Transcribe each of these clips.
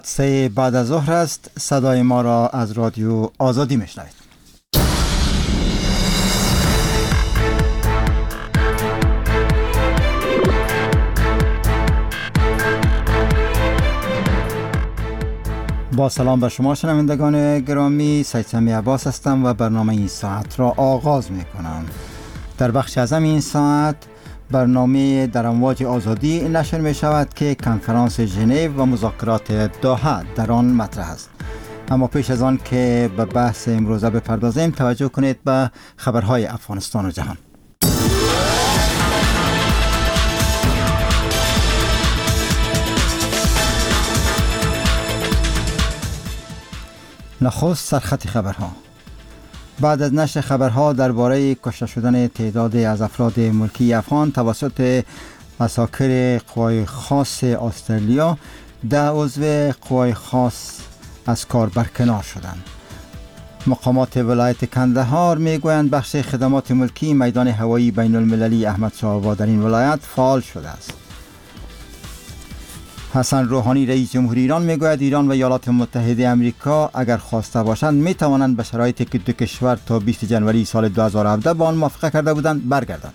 3 بعد از ظهر است. صدای ما را از رادیو آزادی میشنوید. با سلام به شما شنوندگان گرامی، سید سمی عباس هستم و برنامه این ساعت را آغاز می کنم. در بخش اعظم این ساعت برنامه در امواج آزادی نشر می شود که کنفرانس ژنو و مذاکرات دوحه در آن مطرح است. اما پیش از آن که به بحث امروزه بپردازیم، توجه کنید به خبرهای افغانستان و جهان. نخست سرخط خبرها. بعد از نشر خبرها درباره کشته شدن تعدادی از افراد ملکی افغان توسط عساکر قوای خاص استرالیا، 10 عضو قوای خاص از کار برکنار شدند. مقامات ولایت کندهار میگویند بخش خدمات ملکی میدان هوایی بین المللی احمد شاه آباد در این ولایت فعال شده است. حسن روحانی رئیس جمهوری ایران میگوید ایران و ایالات متحده آمریکا اگر خواسته باشند می توانند به شرایطی که دو کشور تا 20 جنوری سال 2017 با آن موافقه کرده بودند برگردند.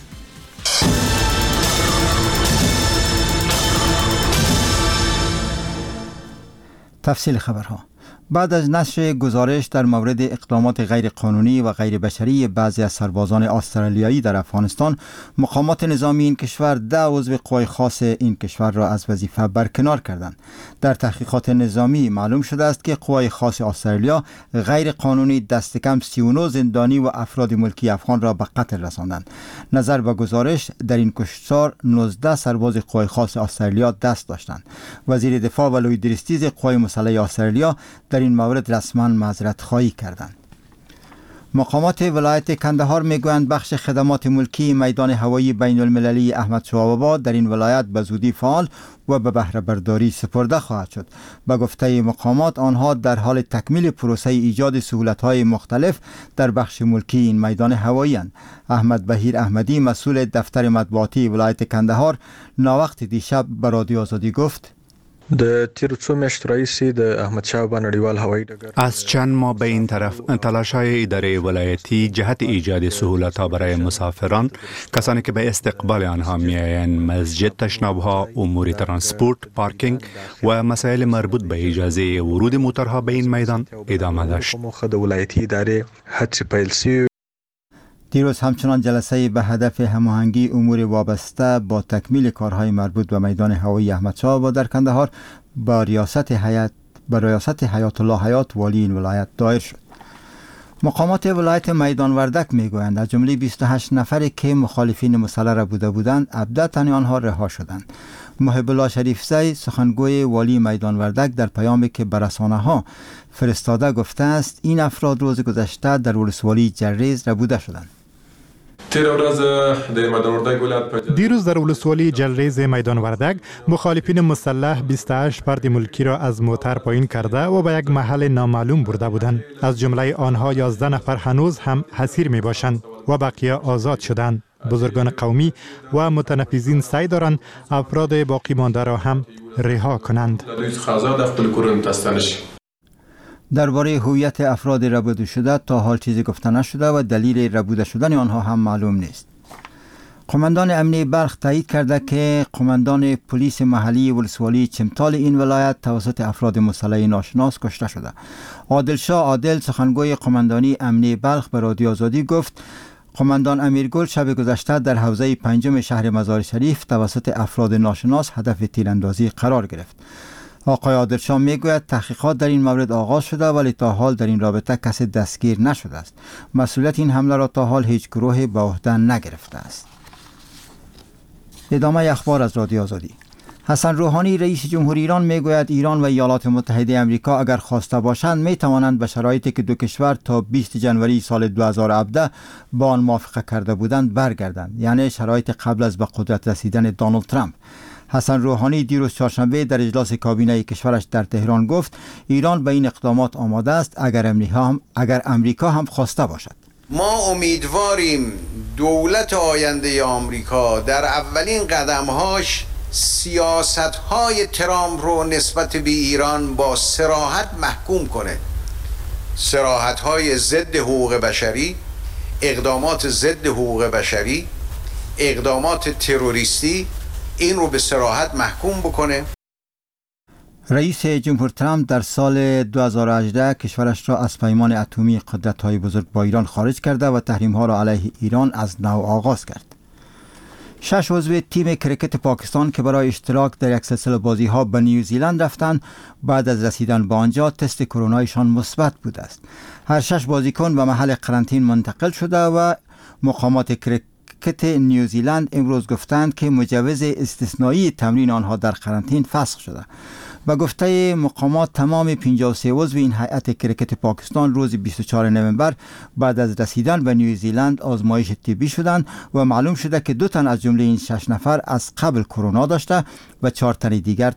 تفصیل خبرها. بعد از نشر گزارش در مورد اقدامات غیر قانونی و غیر بشری بعضی از سربازان استرالیایی در افغانستان، مقامات نظامی این کشور 10 عضو قوای خاص این کشور را از وظیفه برکنار کردند. در تحقیقات نظامی معلوم شده است که قوای خاص استرالیا غیر قانونی دست کم 39 زندانی و افراد ملکی افغان را به قتل رساندند. نظر به گزارش در این کشتار 19 سرباز قوای خاص استرالیا دست داشتند. وزیر دفاع و لوید دریستیز قوای مسلح استرالیا در این مورد رسما معذرت خواهی کردند. مقامات ولایت کندهار میگویند بخش خدمات ملکی میدان هوایی بین المللی احمد شاه آباد در این ولایت به زودی فعال و به بهره برداری سپرده خواهد شد. به گفته مقامات آنها در حال تکمیل پروسه ایجاد سهولت‌های مختلف در بخش ملکی این میدان هوایی اند. احمد بهیر احمدی مسئول دفتر مطبوعاتی ولایت کندهار ناوقت دیشب به رادیو آزادی گفت: د تیر څو میاشتو راهیسې د احمدشاه بابا نړیوال هوایي ډګر از چند ماه به این طرف تلاش‌های اداره ولایتی جهت ایجاد سهولت‌ها برای مسافران، کسانی که به استقبال آنها می‌آیند، مسجد، تشناب‌ها، امور ترانسپورت، پارکینگ و مسائل مربوط به اجازه ورود موترها به این میدان ادامه داشت. د ولایتي ادارې هڅې پیل شوې. دیروز همچنان جلسه به هدف هماهنگی امور وابسته با تکمیل کارهای مربوط به میدان هوایی احمد شاه آباد در کندهار با ریاست حیات الله حیات والی این ولایت دایر شد. مقامات ولایت میدان وردک میگویند از جمله 28 نفری که مخالفین مسلح را بودند ابداً آنها رها شدند. محب الله شریفزی سخنگوی والی میدان وردک در پیامی که به رسانه‌ها فرستاده گفته است این افراد روز گذشته در ولسوالی جلریز ربوده شدند. دیروز در ولسوالی جلریز میدان وردک مخالفین مسلح 28 فرد ملکی را از موتر پایین کرده و به یک محل نامعلوم برده بودند. از جمله آنها 11 نفر هنوز هم اسیر می باشند و بقیه آزاد شدند. بزرگان قومی و متنفذین سعی دارند افراد باقی مانده را هم رها کنند. درباره هویت افراد ربوده شده تا حال چیزی گفته نشده و دلیل ربوده شدن آنها هم معلوم نیست. قماندان امنیه بلخ تایید کرده که قماندان پلیس محلی ولسوالی چمتال این ولایت توسط افراد مسلح ناشناس کشته شده. عادلشاه عادل سخنگوی قماندانی امنیه بلخ به رادیو آزادی گفت قماندان امیرگل شب گذشته در حوزه 5 شهر مزار شریف توسط افراد ناشناس هدف تیراندازی قرار گرفت. آقای عادلشاه میگوید تحقیقات در این مورد آغاز شده ولی تا حال در این رابطه کسی دستگیر نشده است. مسئولیت این حمله را تا حال هیچ گروهی به عهده نگرفته است. ادامه اخبار از رادیو آزادی. حسن روحانی رئیس جمهوری ایران میگوید ایران و ایالات متحده آمریکا اگر خواسته باشند می توانند به شرایطی که دو کشور تا 20 جنوری سال 2017 با آن موافقه کرده بودند برگردند، یعنی شرایط قبل از به قدرت رسیدن دونالد ترامپ. حسن روحانی دیروز چهارشنبه در اجلاس کابینه کشورش در تهران گفت ایران به این اقدامات آماده است اگر امریکا هم خواسته باشد. ما امیدواریم دولت آینده آمریکا در اولین قدمهاش سیاست‌های ترامپ رو نسبت به ایران با صراحت محکوم کنه. صراحت‌های ضد حقوق بشری، اقدامات ضد حقوق بشری، اقدامات تروریستی، این رو به صراحت محکوم بکنه. رئیس جمهور ترامپ در سال 2018 کشورش را از پیمان اتمی قدرت‌های بزرگ با ایران خارج کرده و تحریم‌ها را علیه ایران از نو آغاز کرد. 6 عضو تیم کرکت پاکستان که برای اشتراک در یک سلسله بازی‌ها به نیوزیلند رفتند، بعد از رسیدن به آنجا تست کرونایشان مثبت بوده است. هر 6 بازیکن به محل قرنطینه منتقل شده و مقامات کرکت نیوزیلند امروز گفتند که مجوز استثنایی تمرین آنها در قرنطینه فسخ شده. و گفته مقامات تمام 53 عضو این هیئت کرکت پاکستان روز 24 نوامبر بعد از رسیدن به نیوزیلند آزمایش طبی شدند و معلوم شده که 2 تن از جمله این 6 نفر از قبل کرونا داشته و 4 تن دیگر